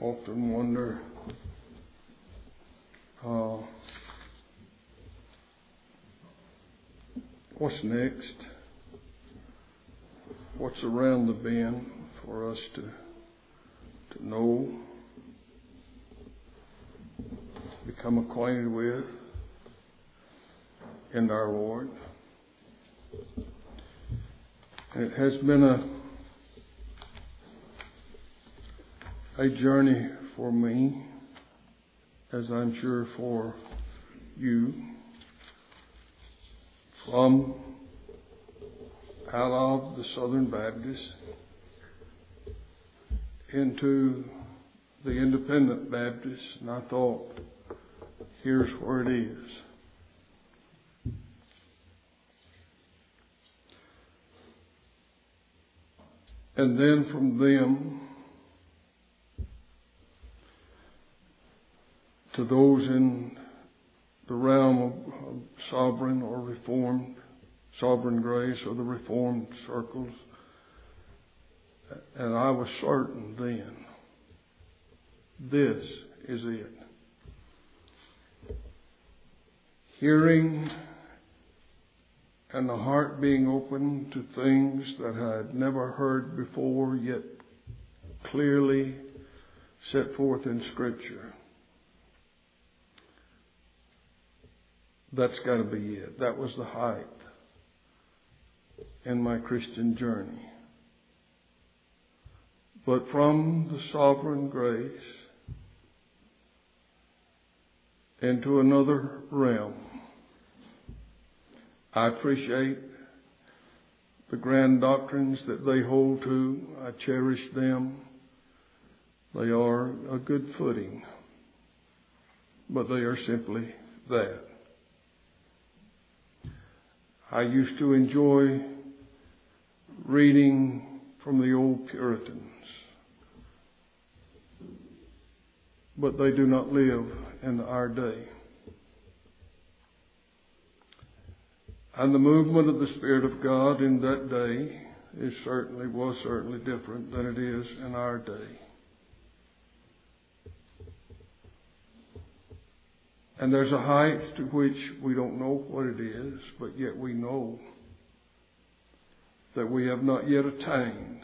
often wonder what's next, what's around the bend for us to know, become acquainted with in our Lord. And it has been a journey for me, as I'm sure for you, from out of the Southern Baptist into the Independent Baptist, and I thought, here's where it is. And then from them to those in the realm of sovereign or reformed, sovereign grace or the reformed circles. And I was certain then, this is it. Hearing and the heart being open to things that I had never heard before, yet clearly set forth in Scripture. That's got to be it. That was the height in my Christian journey. But from the sovereign grace into another realm, I appreciate the grand doctrines that they hold to. I cherish them. They are a good footing, but they are simply that. I used to enjoy reading from the old Puritans, but they do not live in our day. And the movement of the Spirit of God in that day was certainly different than it is in our day. And there's a height to which we don't know what it is, but yet we know that we have not yet attained.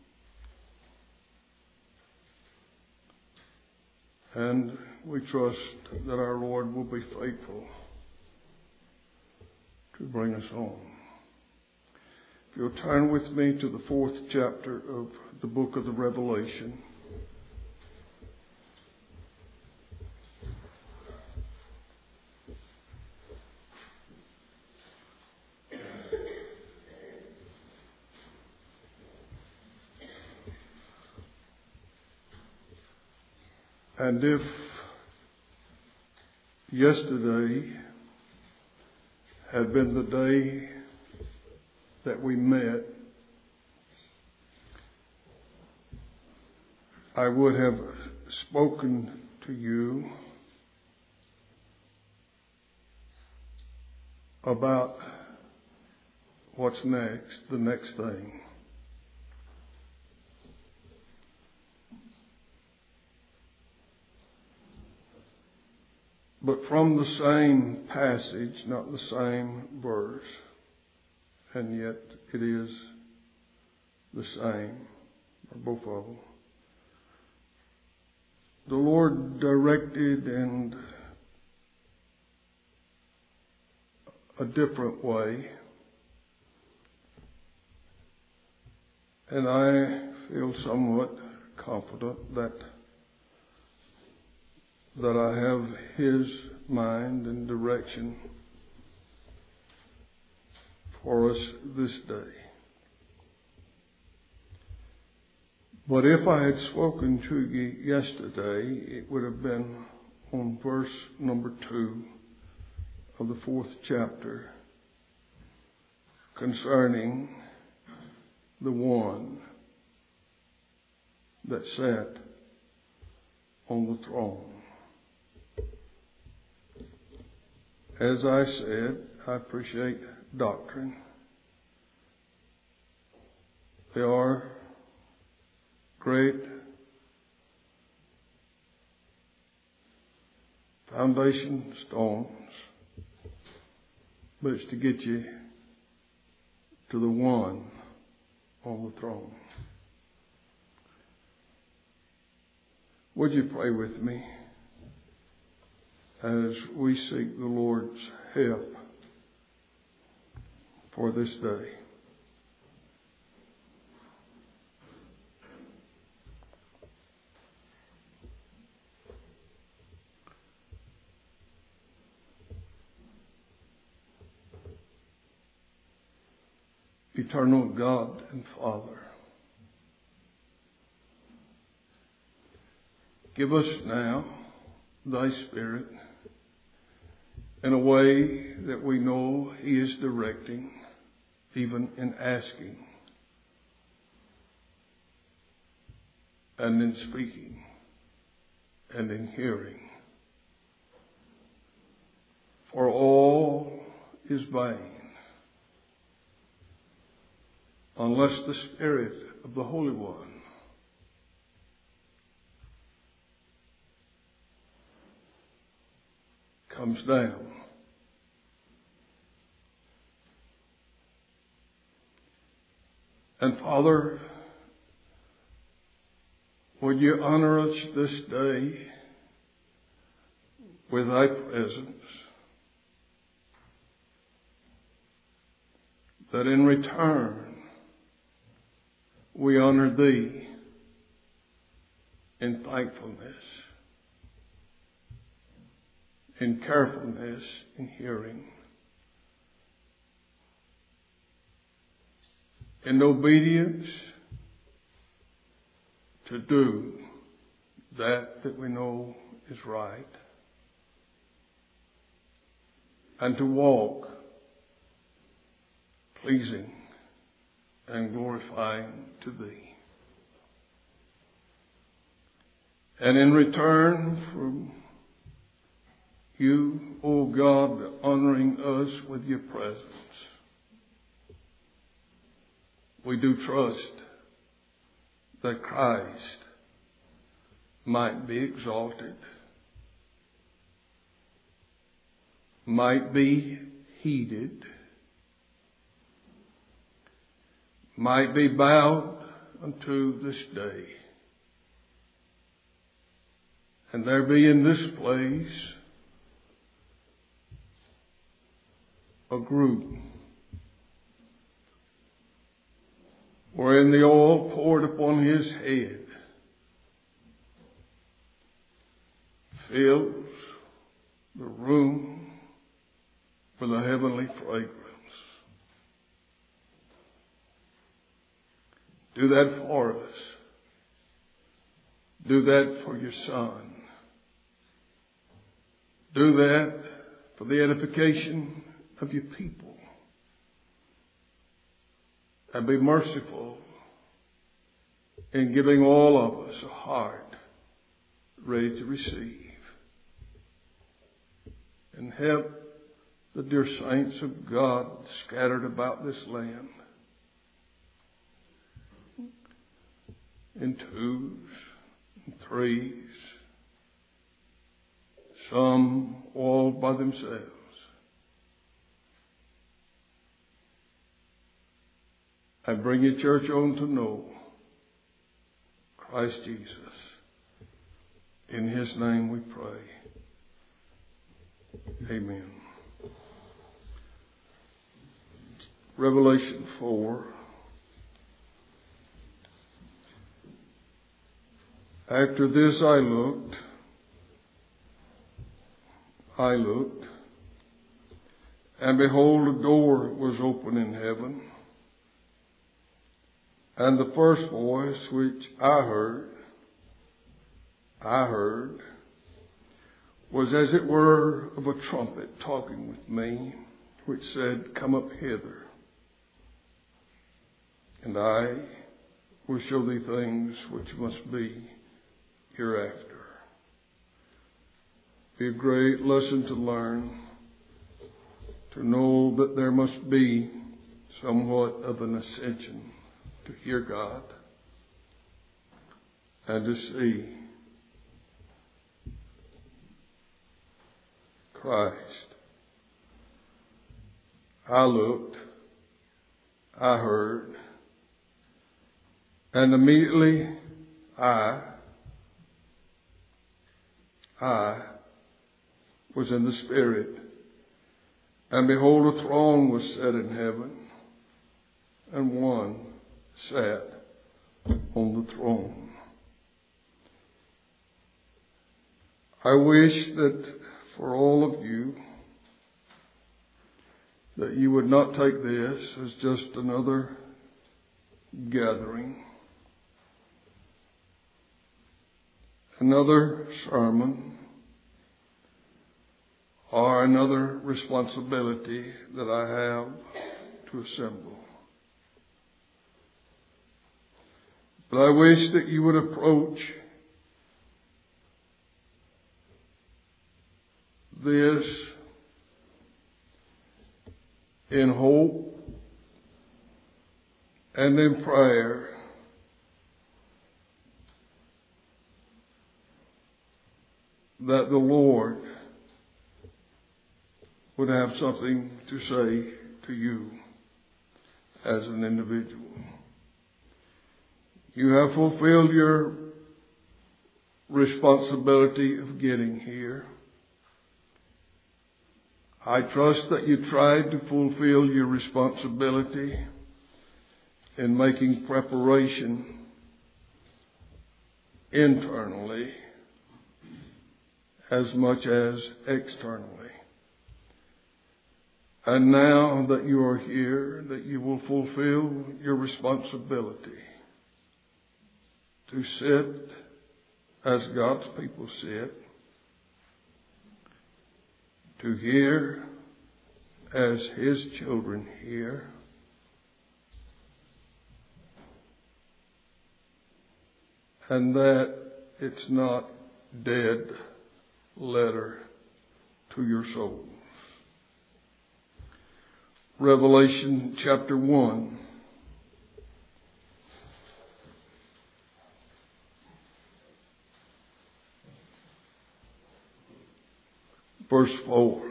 And we trust that our Lord will be faithful to bring us home. If you'll turn with me to the 4th chapter of the book of the Revelation. And if yesterday had been the day that we met, I would have spoken to you about what's next, the next thing. But from the same passage, not the same verse, and yet it is the same, or both of them. The Lord directed in a different way, and I feel somewhat confident that I have His mind and direction for us this day. But if I had spoken to you yesterday, it would have been on verse number 2 of the 4th chapter concerning the one that sat on the throne. As I said, I appreciate doctrine. They are great foundation stones, but it's to get you to the one on the throne. Would you pray with me as we seek the Lord's help for this day? Eternal God and Father, give us now thy Spirit in a way that we know he is directing, even in asking and in speaking and in hearing. For all is vain unless the Spirit of the Holy One comes down. And Father, would you honor us this day with thy presence, that in return we honor thee in thankfulness, in carefulness, in hearing, in obedience to do that we know is right, and to walk pleasing and glorifying to thee. And in return from you, O God, honoring us with your presence, we do trust that Christ might be exalted, might be heeded, might be bowed unto this day. And there be in this place a group wherein the oil poured upon his head fills the room with a heavenly fragrance. Do that for us. Do that for your Son. Do that for the edification of your people. And be merciful in giving all of us a heart ready to receive. And help the dear saints of God scattered about this land in twos and threes, some all by themselves. And bring your church on to know Christ Jesus. In his name we pray. Amen. Revelation 4. After this I looked, and behold, a door was open in heaven. And the first voice which I heard, was as it were of a trumpet talking with me, which said, Come up hither, and I will show thee things which must be hereafter. Be a great lesson to learn, to know that there must be somewhat of an ascension to hear God and to see Christ. I looked, I heard, and immediately I was in the Spirit, and behold, a throne was set in heaven, and one sat on the throne. I wish that for all of you, that you would not take this as just another gathering, another sermon, or another responsibility that I have to assemble. But I wish that you would approach this in hope and in prayer, that the Lord would have something to say to you as an individual. You have fulfilled your responsibility of getting here. I trust that you tried to fulfill your responsibility in making preparation internally as much as externally. And now that you are here, that you will fulfill your responsibility to sit as God's people sit, to hear as His children hear, and that it's not dead letter to your souls. Revelation chapter 1. Verse 4.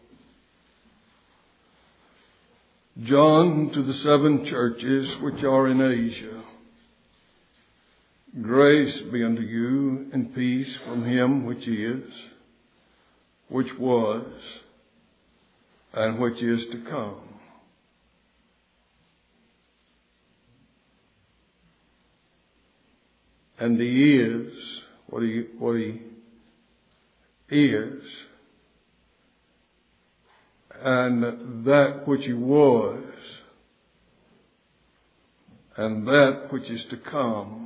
John, to the 7 churches which are in Asia, grace be unto you and peace from Him which is, which was, and which is to come. And He is what he is, and that which He was, and that which is to come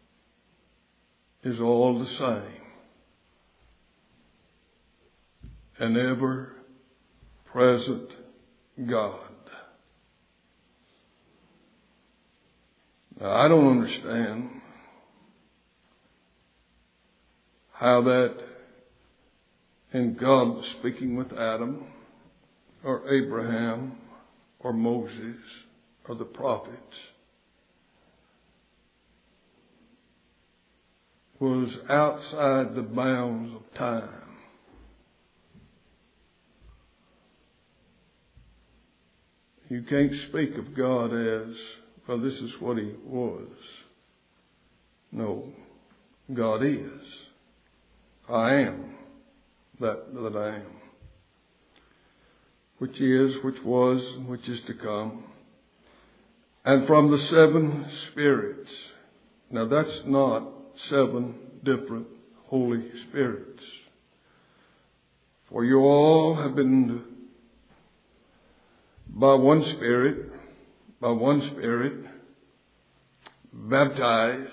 is all the same. An ever-present God. Now, I don't understand how that in God speaking with Adam, or Abraham, or Moses, or the prophets, was outside the bounds of time. You can't speak of God as, well, this is what He was. No, God is. I am that I am. Which is, which was, and which is to come. And from the 7 spirits. Now that's not 7 different Holy Spirits. For you all have been by one Spirit, baptized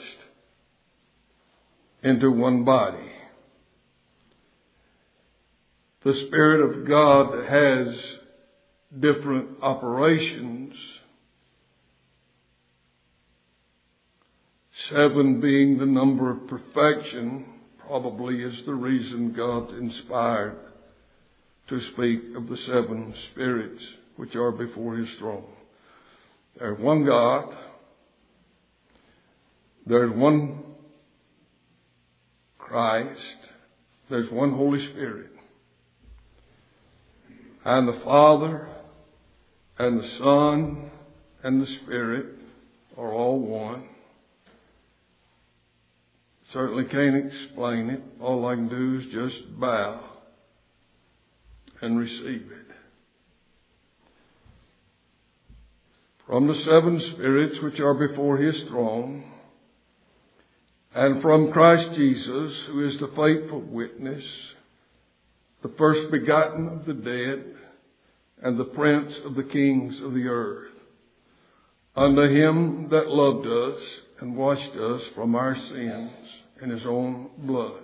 into one body. The Spirit of God has different operations, 7 being the number of perfection, probably is the reason God inspired to speak of the 7 spirits which are before His throne. There's one God, there's one Christ, there's one Holy Spirit. And the Father and the Son and the Spirit are all one. Certainly can't explain it. All I can do is just bow and receive it. From the seven spirits which are before his throne, and from Christ Jesus, who is the faithful witness, the first begotten of the dead, and the prince of the kings of the earth, unto him that loved us and washed us from our sins in his own blood,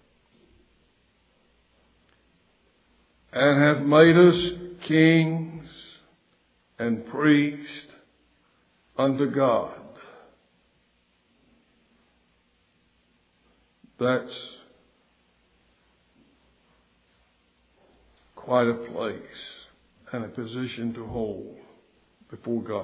and hath made us kings and priests unto God. That's quite a place and a position to hold before God.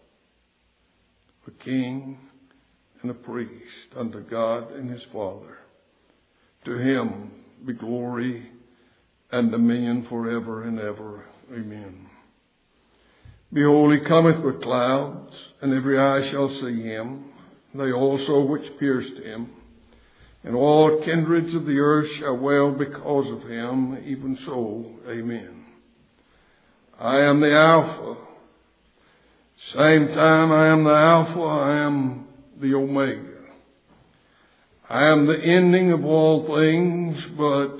A king and a priest unto God and his Father. To him be glory and dominion forever and ever. Amen. Behold, he cometh with clouds, and every eye shall see him, they also which pierced him. And all kindreds of the earth shall wail because of him. Even so, amen. I am the Alpha. Same time I am the Alpha, I am the Omega. I am the ending of all things, but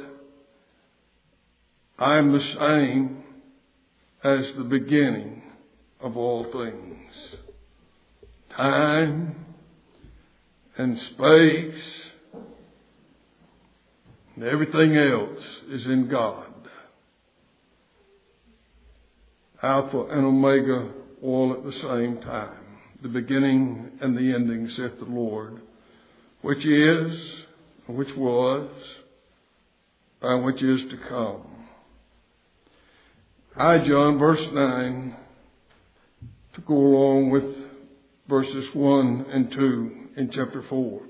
I am the same as the beginning of all things. Time and space and everything else is in God. Alpha and Omega all at the same time. The beginning and the ending, saith the Lord, which is, which was, and which is to come. I, John, verse 9, to go along with verses 1 and 2 in chapter 4.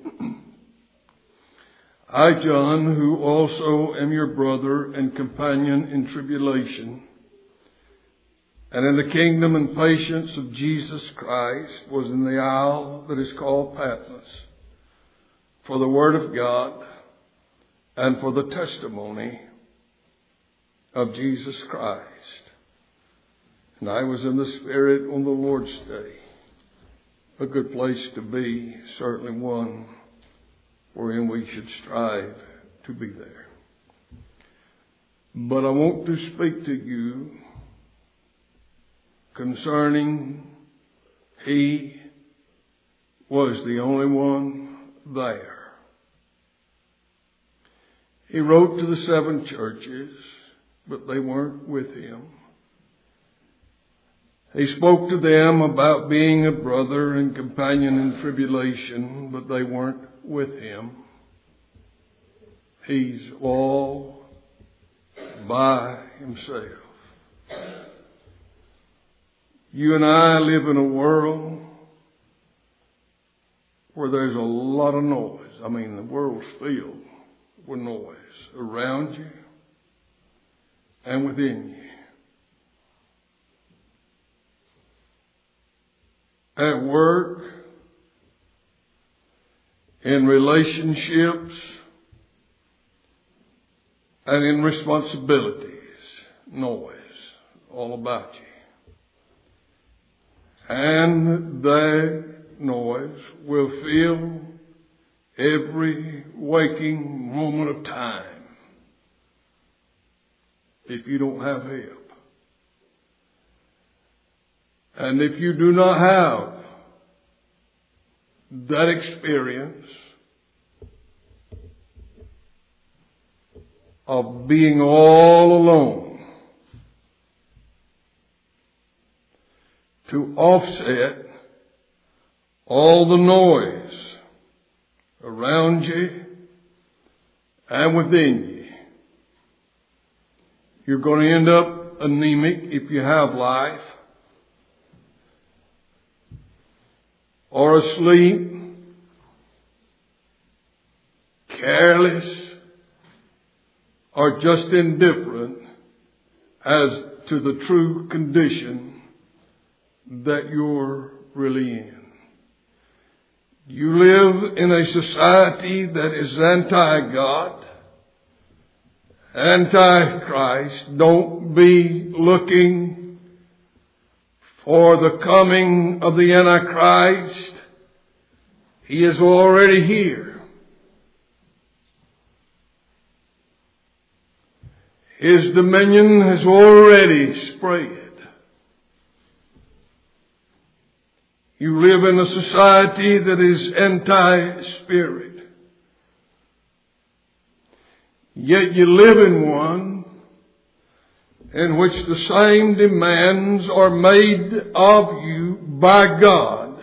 I, John, who also am your brother and companion in tribulation, and in the kingdom and patience of Jesus Christ, was in the isle that is called Patmos, for the word of God and for the testimony of Jesus Christ. And I was in the Spirit on the Lord's day. A good place to be, certainly one wherein we should strive to be there. But I want to speak to you concerning he was the only one there. He wrote to the 7 churches, but they weren't with him. He spoke to them about being a brother and companion in tribulation, but they weren't with him. He's all by himself. You and I live in a world where there's a lot of noise. I mean, the world's filled with noise around you and within you. At work, in relationships, and in responsibilities. Noise all about you. And that noise will fill every waking moment of time if you don't have help. And if you do not have that experience of being all alone to offset all the noise around you and within you, you're going to end up anemic if you have life, or asleep, careless, or just indifferent as to the true condition that you're really in. You live in a society that is anti-God, anti-Christ. Don't be looking for the coming of the Antichrist. He is already here. His dominion has already spread. You live in a society that is anti-spirit. Yet you live in one in which the same demands are made of you by God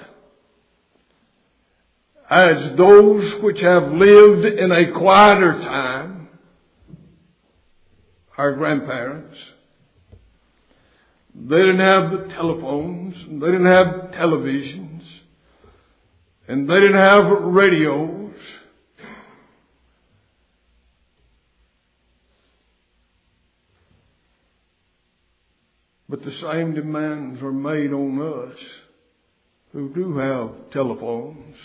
as those which have lived in a quieter time, our grandparents. They didn't have the telephones, and they didn't have televisions, and they didn't have radios. But the same demands are made on us who do have telephones.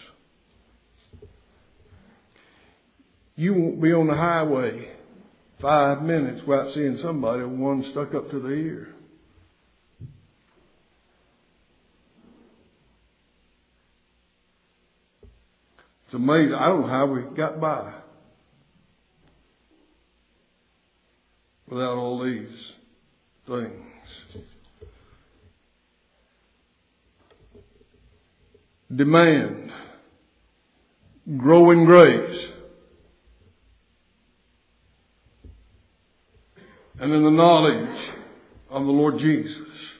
You won't be on the highway 5 minutes without seeing somebody with one stuck up to the ear. It's amazing. I don't know how we got by without all these things. Demand, grow in grace, and in the knowledge of the Lord Jesus.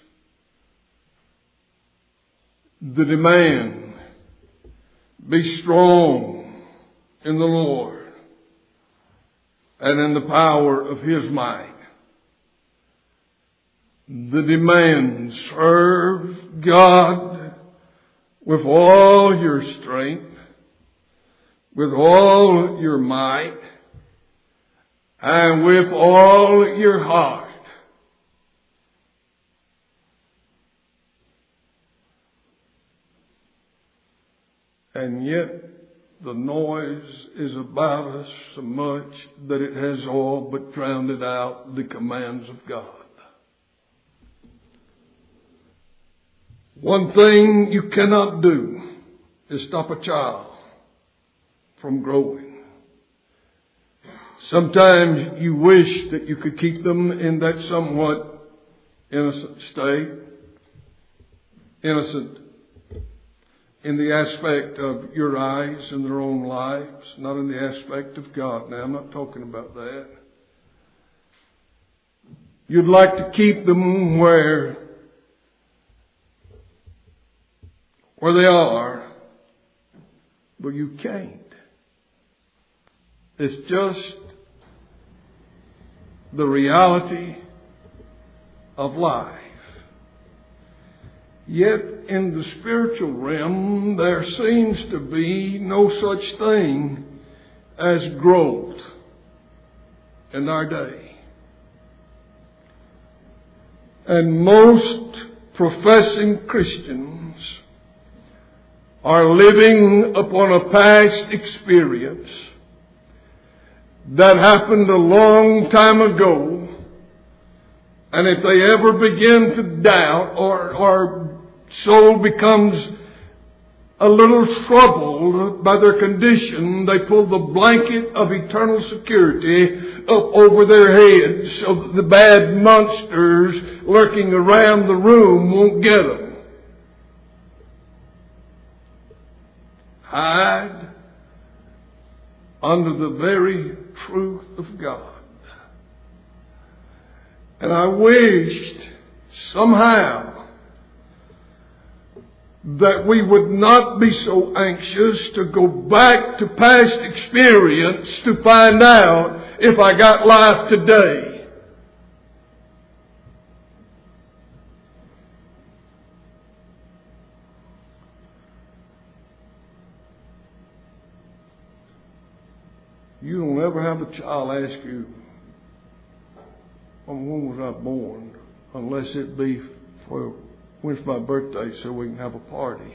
The demand, be strong in the Lord and in the power of His might. The demand, serve God with all your strength, with all your might, and with all your heart. And yet the noise is about us so much that it has all but drowned out the commands of God. One thing you cannot do is stop a child from growing. Sometimes you wish that you could keep them in that somewhat innocent state. Innocent in the aspect of your eyes and their own lives, not in the aspect of God. Now, I'm not talking about that. You'd like to keep them where they are, but you can't. It's just the reality of life. Yet in the spiritual realm, there seems to be no such thing as growth in our day. And most professing Christians are living upon a past experience that happened a long time ago. And if they ever begin to doubt or soul becomes a little troubled by their condition, they pull the blanket of eternal security up over their heads so that the bad monsters lurking around the room won't get them. Hide under the very truth of God. And I wished somehow that we would not be so anxious to go back to past experience to find out if I got life today. You don't ever have a child ask you, when was I born? Unless it be for when's my birthday so we can have a party.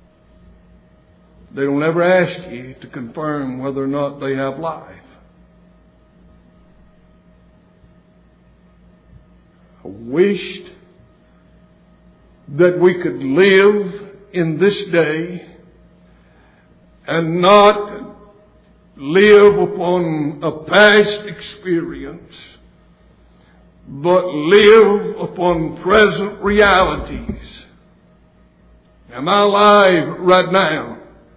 They don't ever ask you to confirm whether or not they have life. I wished that we could live in this day and not live upon a past experience, but live upon present realities. Am I alive right now?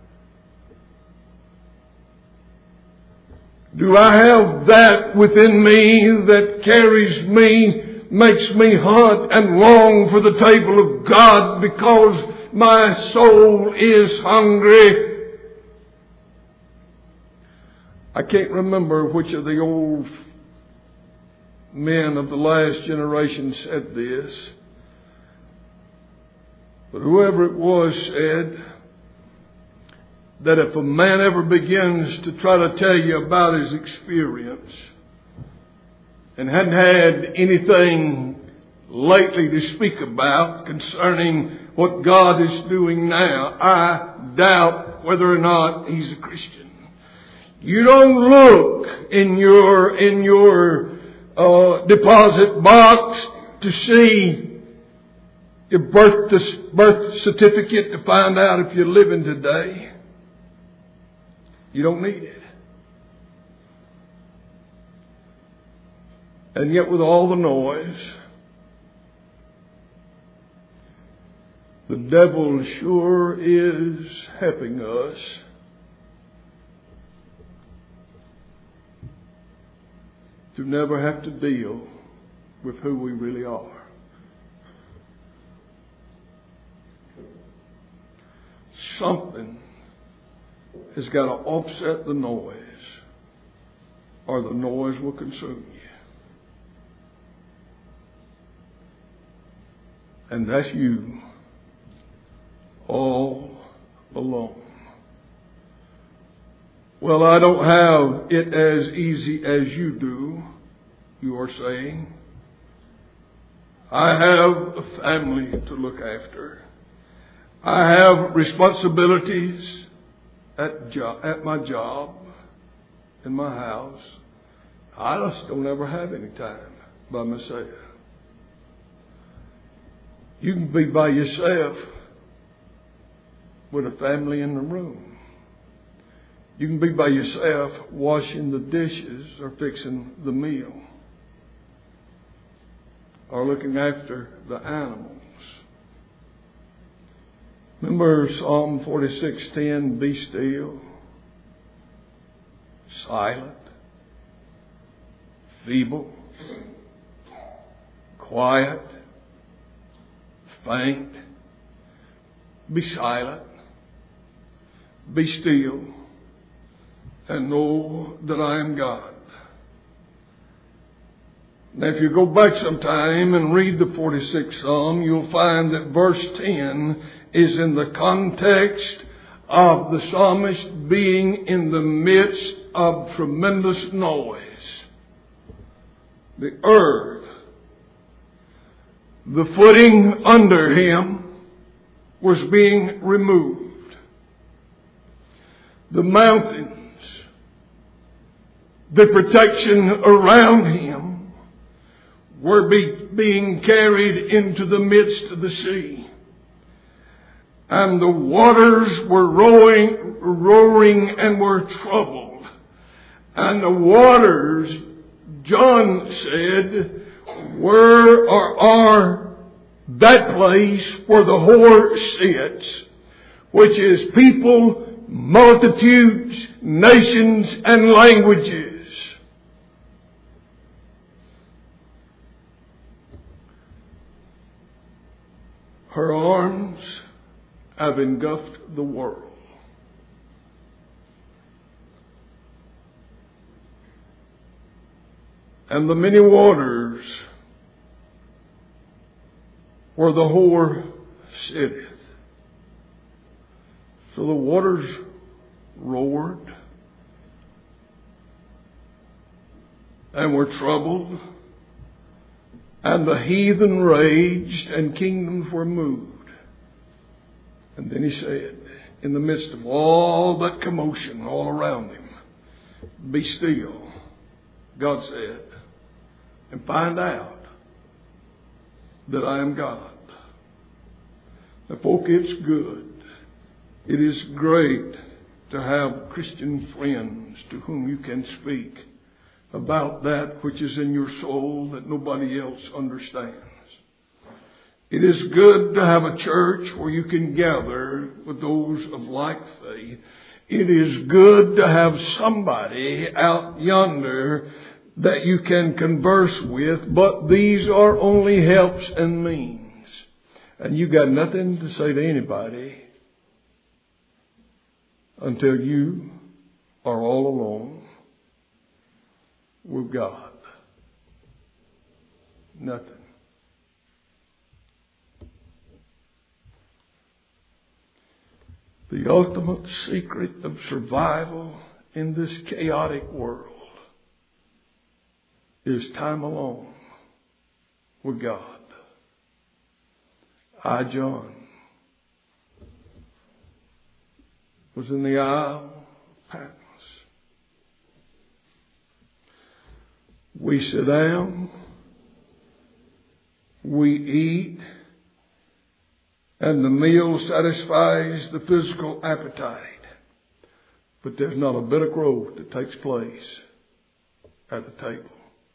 Do I have that within me that carries me, makes me hunt and long for the table of God because my soul is hungry? I can't remember which of the old men of the last generation said this, but whoever it was said that if a man ever begins to try to tell you about his experience and hadn't had anything lately to speak about concerning what God is doing now, I doubt whether or not he's a Christian. You don't look in your deposit box to see your birth certificate to find out if you're living today. You don't need it. And yet with all the noise, the devil sure is helping us to never have to deal with who we really are. Something has got to offset the noise, or the noise will consume you. And that's you all alone. Well, I don't have it as easy as you do, you are saying. I have a family to look after. I have responsibilities at my job, in my house. I just don't ever have any time by myself. You can be by yourself with a family in the room. You can be by yourself washing the dishes or fixing the meal or looking after the animals. Remember Psalm 46:10, be still, silent, feeble, quiet, faint. Be silent, be still, and know that I am God. Now, if you go back sometime and read the 46th Psalm, you'll find that verse 10 is in the context of the psalmist being in the midst of tremendous noise. The earth, the footing under him was being removed. The mountains, the protection around him were being carried into the midst of the sea. And the waters were roaring and were troubled. And the waters, John said, were or are that place where the whore sits, which is people, multitudes, nations, and languages. Her arms have engulfed the world. And the many waters where the whore sitteth. So the waters roared and were troubled, And the heathen raged, and kingdoms were moved. And then he said, in the midst of all that commotion all around him, be still, God said, and find out that I am God. Now, folk, it's good. It is great to have Christian friends to whom you can speak about that which is in your soul that nobody else understands. It is good to have a church where you can gather with those of like faith. It is good to have somebody out yonder that you can converse with, but these are only helps and means. And you got nothing to say to anybody until you are all alone with God. Nothing. The ultimate secret of survival in this chaotic world is time alone with God. I, John, was in the Isle of Patmos. We sit down, we eat, and the meal satisfies the physical appetite. But there's not a bit of growth that takes place at the table.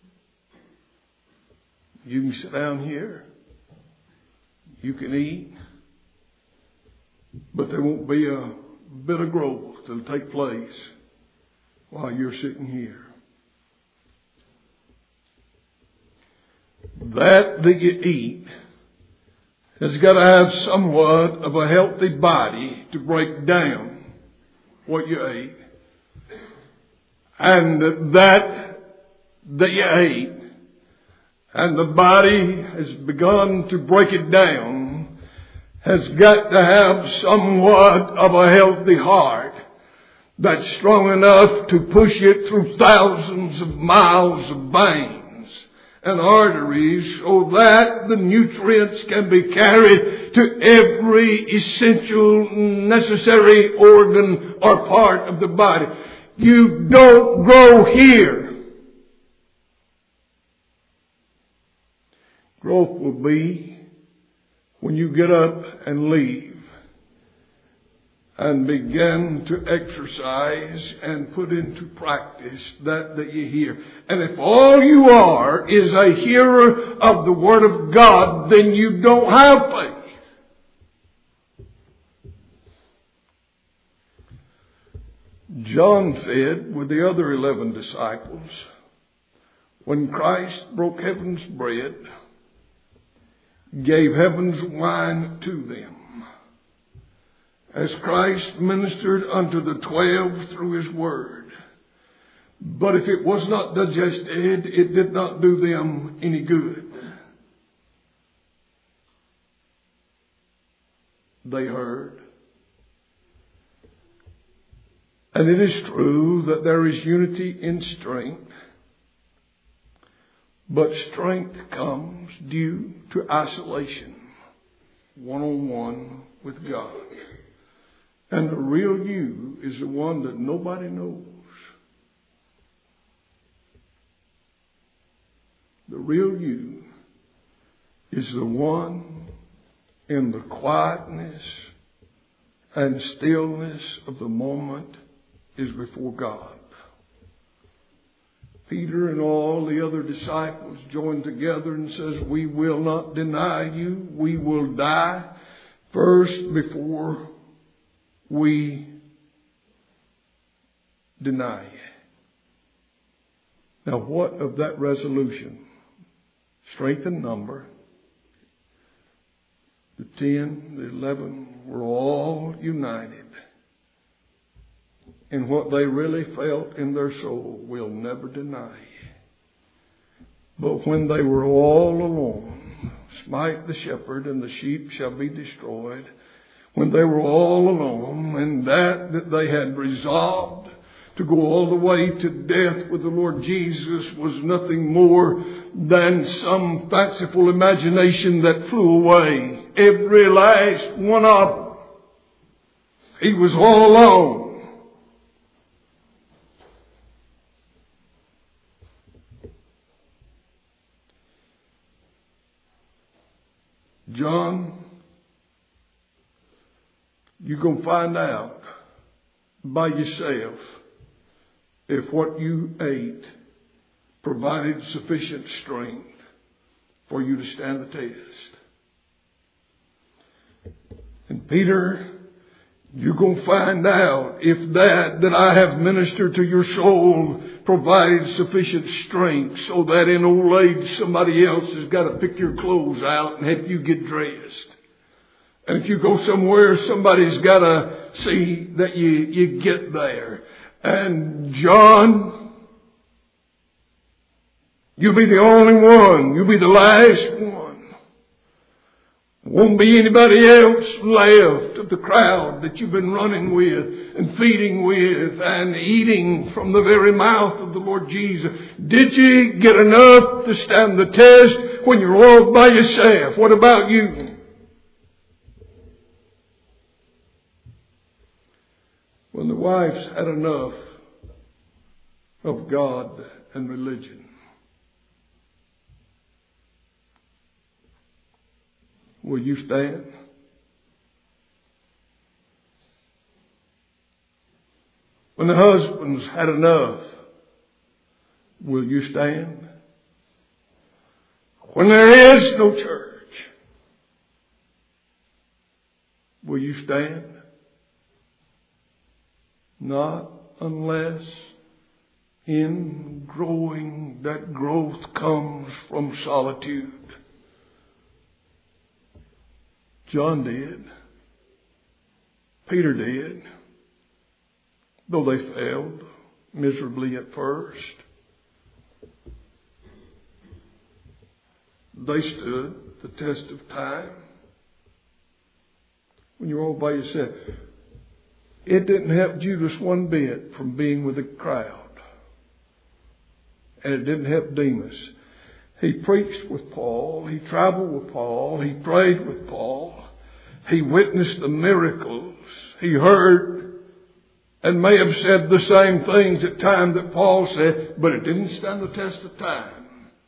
You can sit down here, you can eat, but there won't be a bit of growth that'll take place while you're sitting here. That you eat has got to have somewhat of a healthy body to break down what you ate. And that you ate, and the body has begun to break it down, has got to have somewhat of a healthy heart that's strong enough to push it through thousands of miles of veins and arteries so that the nutrients can be carried to every essential necessary organ or part of the body. You don't grow here. Growth will be when you get up and leave and begin to exercise and put into practice that you hear. And if all you are is a hearer of the Word of God, then you don't have faith. John fed with the other 11 disciples when Christ broke heaven's bread, gave heaven's wine to them, as Christ ministered unto the 12 through His Word. But if it was not digested, it did not do them any good. They heard. And it is true that there is unity in strength, but strength comes due to isolation, one-on-one with God. And the real you is the one that nobody knows. The real you is the one in the quietness and stillness of the moment is before God. Peter and all the other disciples joined together and says, we will not deny you. We will die first before we deny you. Now, what of that resolution? Strength in number. The 10, the 11 were all united in what they really felt in their soul. We'll never deny you. But when they were all alone, smite the shepherd and the sheep shall be destroyed. When they were all alone, and that they had resolved to go all the way to death with the Lord Jesus was nothing more than some fanciful imagination that flew away. Every last one of them. He was all alone. John, you're going to find out by yourself if what you ate provided sufficient strength for you to stand the test. And Peter, you're going to find out if that I have ministered to your soul provides sufficient strength so that in old age somebody else has got to pick your clothes out and help you get dressed. And if you go somewhere, somebody's got to see that you get there. And John, you'll be the only one. You'll be the last one. Won't be anybody else left of the crowd that you've been running with and feeding with and eating from the very mouth of the Lord Jesus. Did you get enough to stand the test when you're all by yourself? What about you? When the wife's had enough of God and religion, will you stand? When the husband's had enough, will you stand? When there is no church, will you stand? Not unless in growing that growth comes from solitude. John did. Peter did. Though they failed miserably at first, they stood the test of time. When you're all by yourself, it didn't help Judas one bit from being with the crowd. And it didn't help Demas. He preached with Paul. He traveled with Paul. He prayed with Paul. He witnessed the miracles. He heard and may have said the same things at times that Paul said, but it didn't stand the test of time.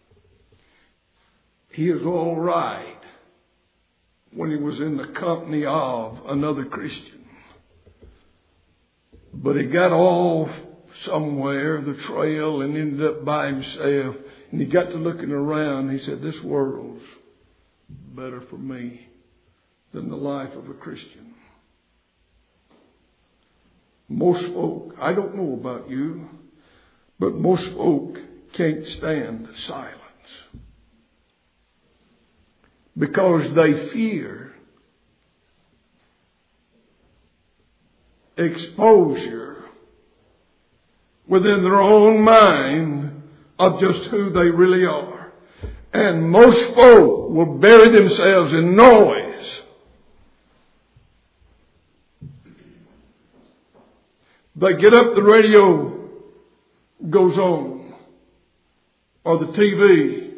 He is all right when he was in the company of another Christian. But he got off somewhere, the trail, and ended up by himself. And he got to looking around. He said, this world's better for me than the life of a Christian. Most folk, I don't know about you, but most folk can't stand silence. Because they fear exposure within their own mind of just who they really are. And most folk will bury themselves in noise. They get up, the radio goes on, or the TV.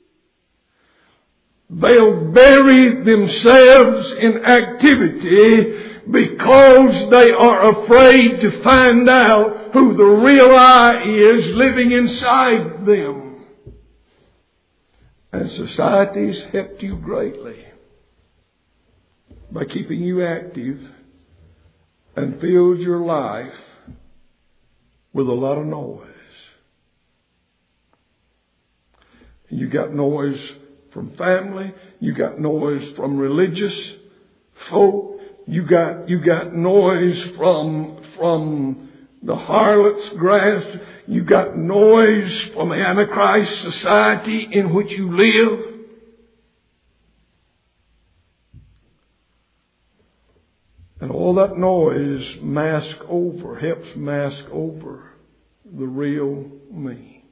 They'll bury themselves in activity because they are afraid to find out who the real I is living inside them. And society's helped you greatly by keeping you active and filled your life with a lot of noise. You got noise from family. You got noise from religious folk. You got noise from the harlot's grasp. You got noise from the Antichrist society in which you live. And all that noise helps mask over the real me.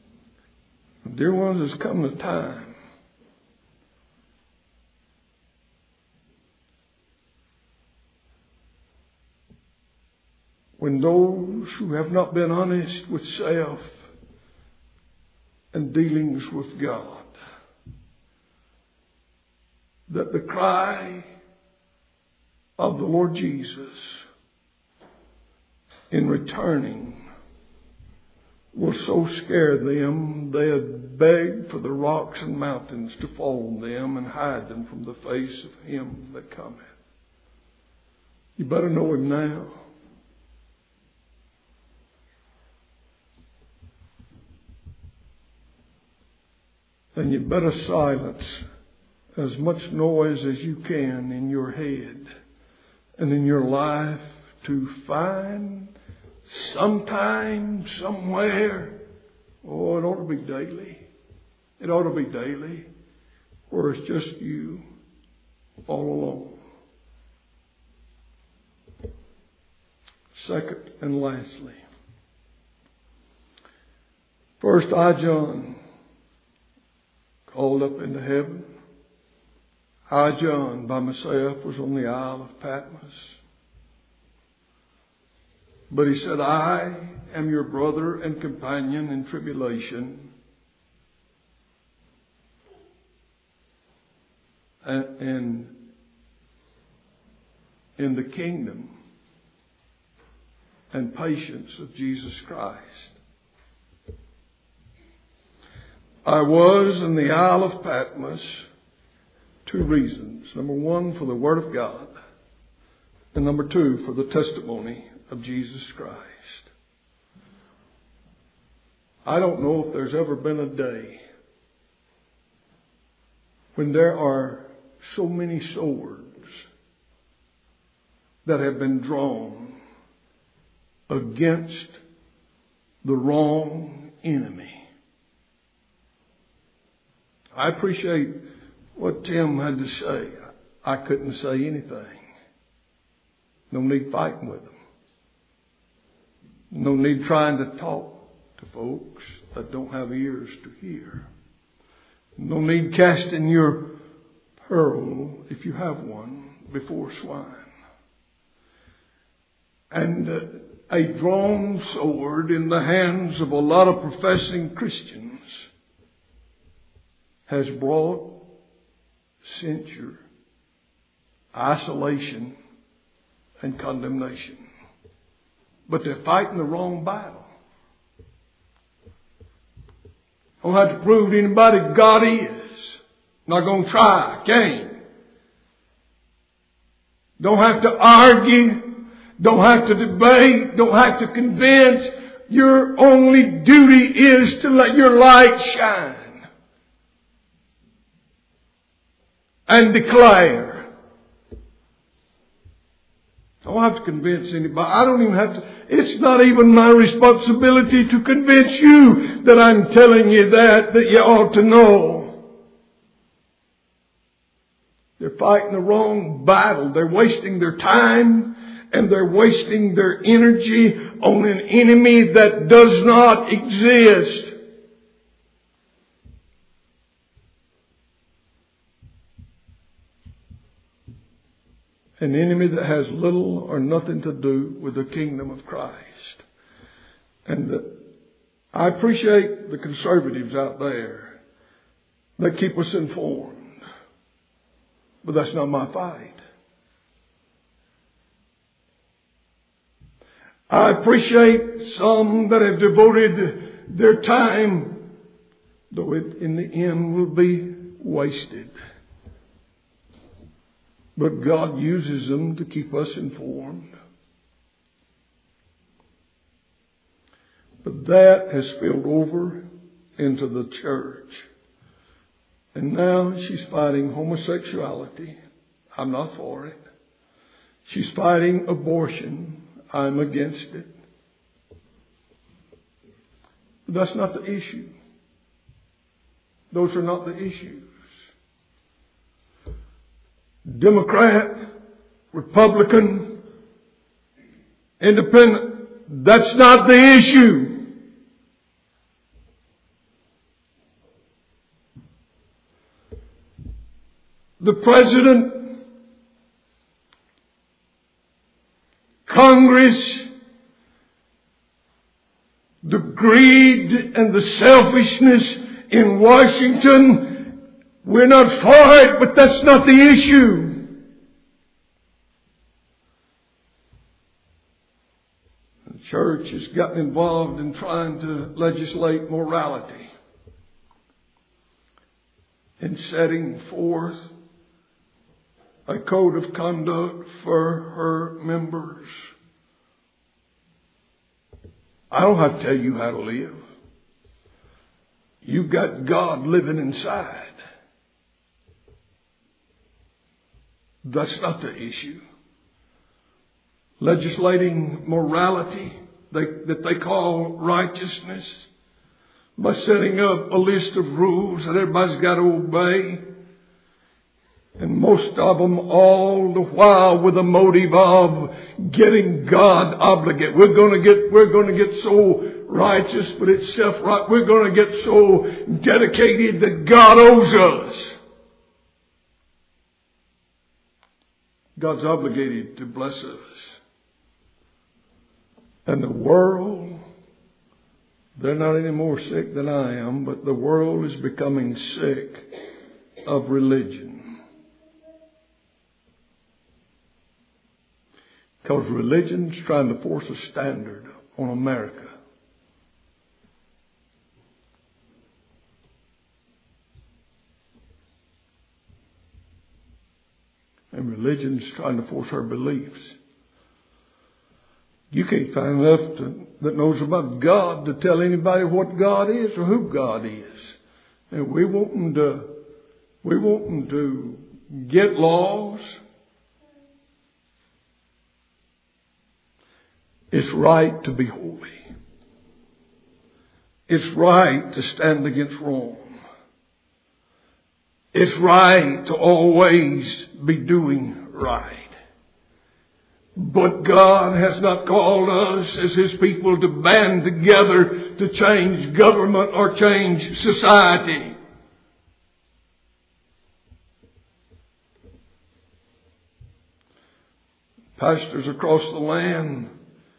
Dear ones, there's come a time when those who have not been honest with self and dealings with God, that the cry of the Lord Jesus in returning will so scare them they'd beg for the rocks and mountains to fall on them and hide them from the face of Him that cometh. You better know Him now. And you better silence as much noise as you can in your head and in your life to find sometime, somewhere, it ought to be daily. It ought to be daily, where it's just you all alone. Second and lastly, first I, John, called up into heaven. I, John, by myself, was on the Isle of Patmos. But he said, I am your brother and companion in tribulation and in the kingdom and patience of Jesus Christ. I was in the Isle of Patmos, 2 reasons. Number 1, for the Word of God. And number 2, for the testimony of Jesus Christ. I don't know if there's ever been a day when there are so many swords that have been drawn against the wrong enemy. I appreciate what Tim had to say. I couldn't say anything. No need fighting with him. No need trying to talk to folks that don't have ears to hear. No need casting your pearl, if you have one, before swine. And a drawn sword in the hands of a lot of professing Christians has brought censure, isolation, and condemnation. But they're fighting the wrong battle. Don't have to prove to anybody God is. Not going to try. Can't. Don't have to argue. Don't have to debate. Don't have to convince. Your only duty is to let your light shine. And declare. I don't have to convince anybody. I don't even have to. It's not even my responsibility to convince you that I'm telling you that you ought to know. They're fighting the wrong battle. They're wasting their time and they're wasting their energy on an enemy that does not exist. An enemy that has little or nothing to do with the kingdom of Christ. And I appreciate the conservatives out there that keep us informed. But that's not my fight. I appreciate some that have devoted their time, though it in the end will be wasted. But God uses them to keep us informed. But that has spilled over into the church. And now she's fighting homosexuality. I'm not for it. She's fighting abortion. I'm against it. But that's not the issue. Those are not the issues. Democrat, Republican, Independent, that's not the issue. The President, Congress, the greed and the selfishness in Washington, we're not for it, but that's not the issue. The church has gotten involved in trying to legislate morality and setting forth a code of conduct for her members. I don't have to tell you how to live. You've got God living inside. That's not the issue. Legislating morality that they call righteousness by setting up a list of rules that everybody's got to obey. And most of them all the while with a motive of getting God obligated. We're going to get so righteous, but it's self-right. We're going to get so dedicated that God owes us. God's obligated to bless us. And the world, they're not any more sick than I am, but the world is becoming sick of religion. Because religion's trying to force a standard on America. And religion's trying to force our beliefs. You can't find enough that knows about God to tell anybody what God is or who God is. And we want them to get laws. It's right to be holy. It's right to stand against wrong. It's right to always be doing right. But God has not called us as His people to band together to change government or change society. Pastors across the land,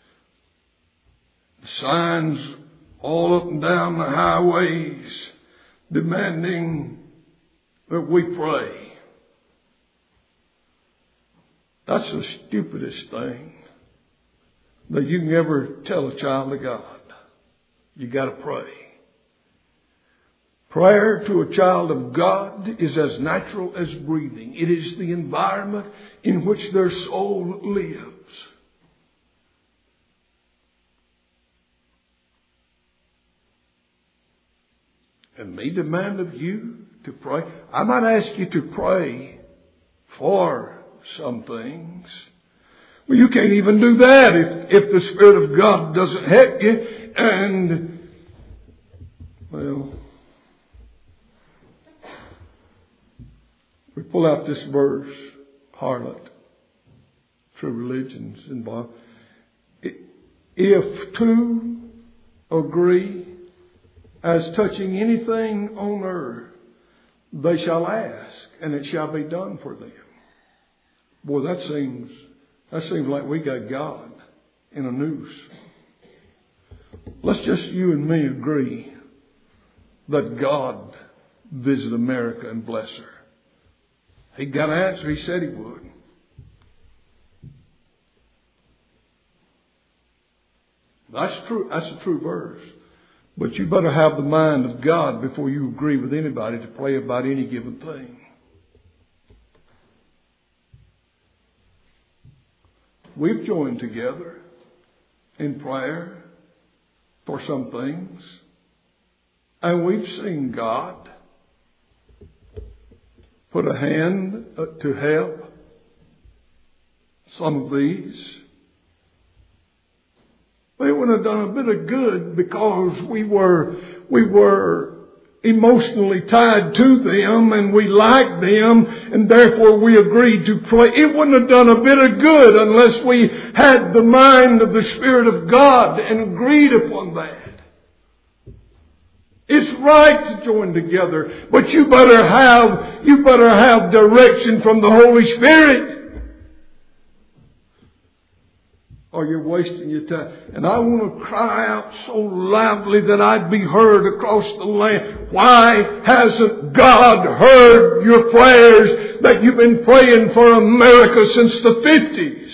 signs all up and down the highways demanding that we pray. That's the stupidest thing that you can ever tell a child of God. You got to pray. Prayer to a child of God is as natural as breathing. It is the environment in which their soul lives. And me demand of you to pray. I might ask you to pray for some things. Well, you can't even do that if the Spirit of God doesn't help you. And, well, we pull out this verse, harlot, true religion's involved. If two agree as touching anything on earth, they shall ask, and it shall be done for them. Boy, that seems like we got God in a noose. Let's just you and me agree that God visit America and bless her. He got an answer. He said He would. That's true. That's a true verse. But you better have the mind of God before you agree with anybody to pray about any given thing. We've joined together in prayer for some things. And we've seen God put a hand to help some of these. They wouldn't have done a bit of good because we were emotionally tied to them and we liked them and therefore we agreed to pray. It wouldn't have done a bit of good unless we had the mind of the Spirit of God and agreed upon that. It's right to join together, but you better have direction from the Holy Spirit. or you're wasting your time. And I want to cry out so loudly that I'd be heard across the land. Why hasn't God heard your prayers that you've been praying for America since the 50s?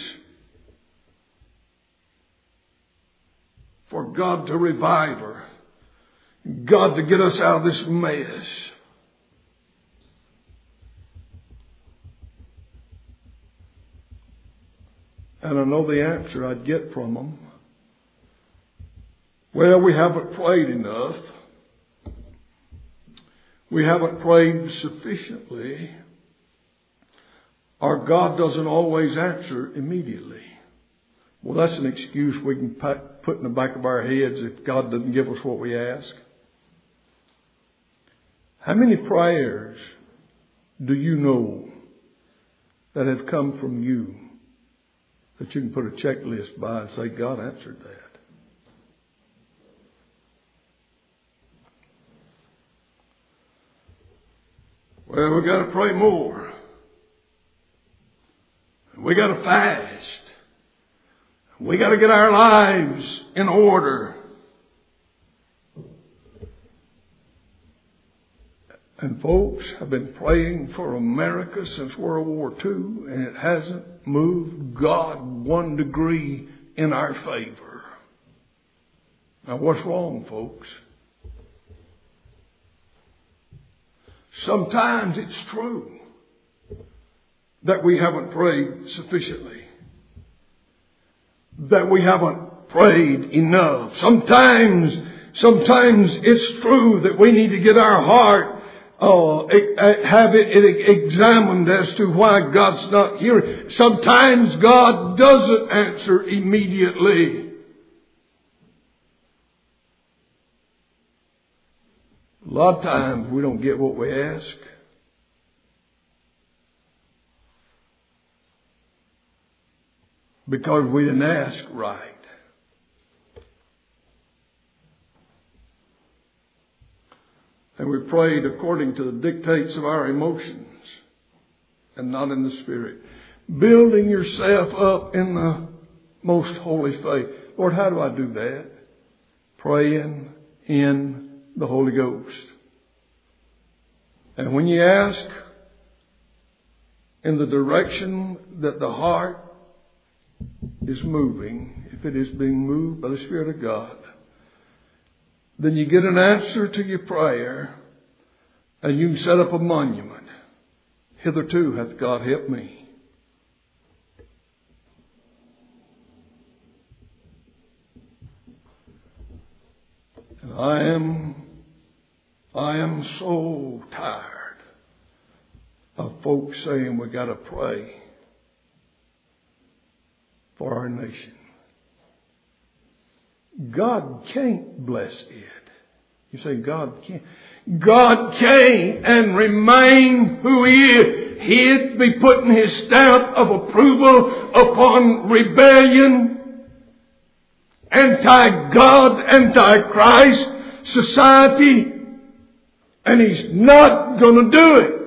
For God to revive her. God to get us out of this mess. And I know the answer I'd get from them. Well, we haven't prayed enough. We haven't prayed sufficiently. Our God doesn't always answer immediately. Well, that's an excuse we can put in the back of our heads if God doesn't give us what we ask. How many prayers do you know that have come from you that you can put a checklist by and say, God answered that? Well, we got to pray more. We got to fast. We got to get our lives in order. And folks, I've been praying for America since World War II, and it hasn't moved God 1 degree in our favor. Now, what's wrong, folks? Sometimes it's true that we haven't prayed sufficiently, that we haven't prayed enough. Sometimes it's true that we need to get our heart, have it examined as to why God's not hearing. Sometimes God doesn't answer immediately. A lot of times we don't get what we ask. Because we didn't ask right. And we prayed according to the dictates of our emotions and not in the Spirit. Building yourself up in the most holy faith. Lord, how do I do that? Praying in the Holy Ghost. And when you ask in the direction that the heart is moving, if it is being moved by the Spirit of God, then you get an answer to your prayer, and you can set up a monument. Hitherto hath God helped me. And I am so tired of folks saying we got to pray for our nation. God can't bless it. You say God can't. God can't and remain who He is. He'd be putting His stamp of approval upon rebellion, anti-God, anti-Christ society, and He's not going to do it.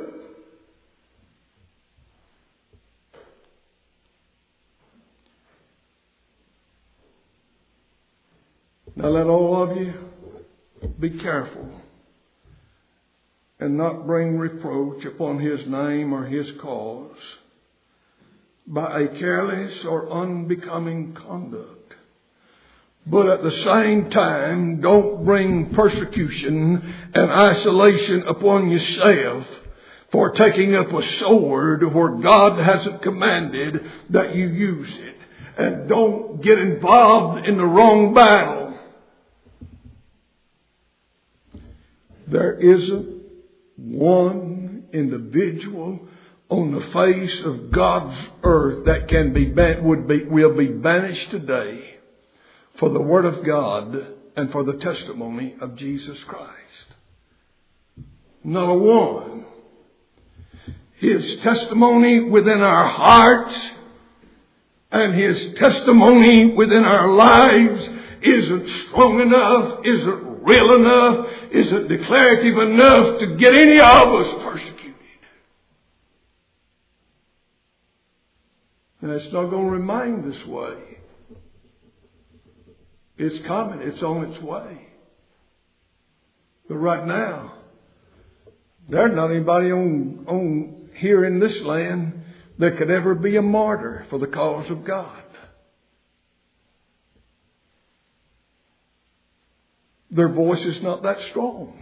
Now let all of you be careful and not bring reproach upon His name or His cause by a careless or unbecoming conduct. But at the same time, don't bring persecution and isolation upon yourself for taking up a sword where God hasn't commanded that you use it. And don't get involved in the wrong battle. There isn't one individual on the face of God's earth that will be banished today for the Word of God and for the testimony of Jesus Christ. Not a one. His testimony within our hearts and His testimony within our lives isn't strong enough, isn't real enough, isn't declarative enough to get any of us persecuted. And it's not going to remain this way. It's coming. It's on its way. But right now, there's not anybody on here in this land that could ever be a martyr for the cause of God. Their voice is not that strong.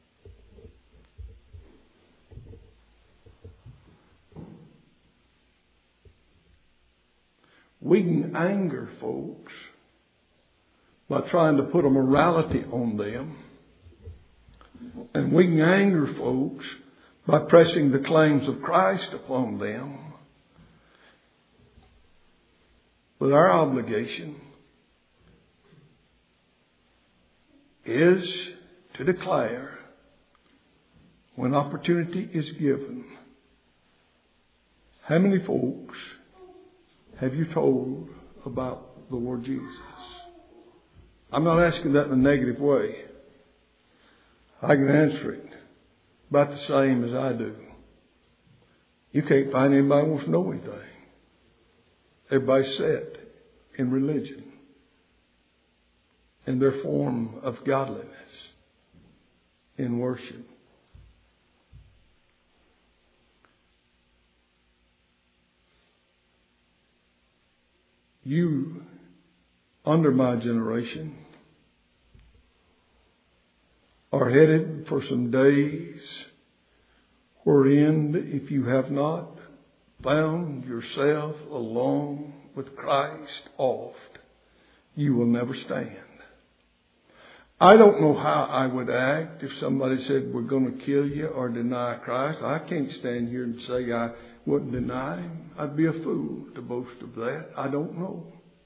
We can anger folks by trying to put a morality on them. And we can anger folks by pressing the claims of Christ upon them. But our obligation is to declare, when opportunity is given, how many folks have you told about the Lord Jesus? I'm not asking that in a negative way. I can answer it about the same as I do. You can't find anybody who wants to know anything. Everybody's set in religion, in their form of godliness, in worship. You, under my generation, are headed for some days wherein, if you have not found yourself alone with Christ oft, you will never stand. I don't know how I would act if somebody said, we're going to kill you or deny Christ. I can't stand here and say I wouldn't deny Him. I'd be a fool to boast of that. I don't know.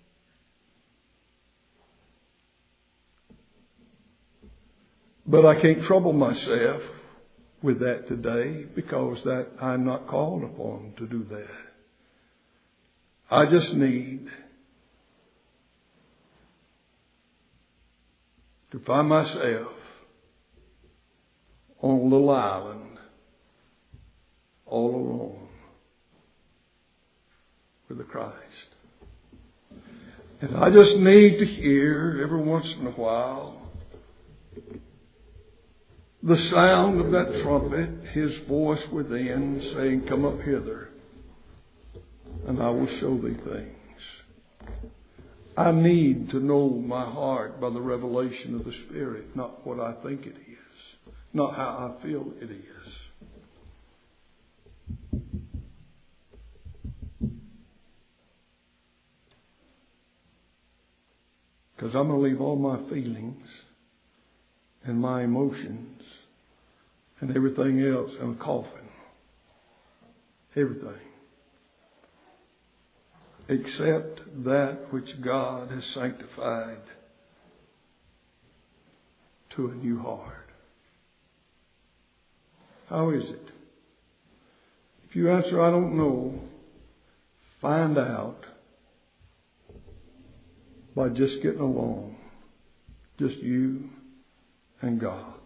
But I can't trouble myself with that today because that I'm not called upon to do that. I just need to find myself on a little island all alone with the Christ. And I just need to hear every once in a while the sound of that trumpet, His voice within saying, come up hither, and I will show thee things. I need to know my heart by the revelation of the Spirit, not what I think it is, not how I feel it is. Because I'm going to leave all my feelings and my emotions and everything else in a coffin. Everything. Except that which God has sanctified to a new heart. How is it? If you answer, I don't know, find out by just getting along. Just you and God.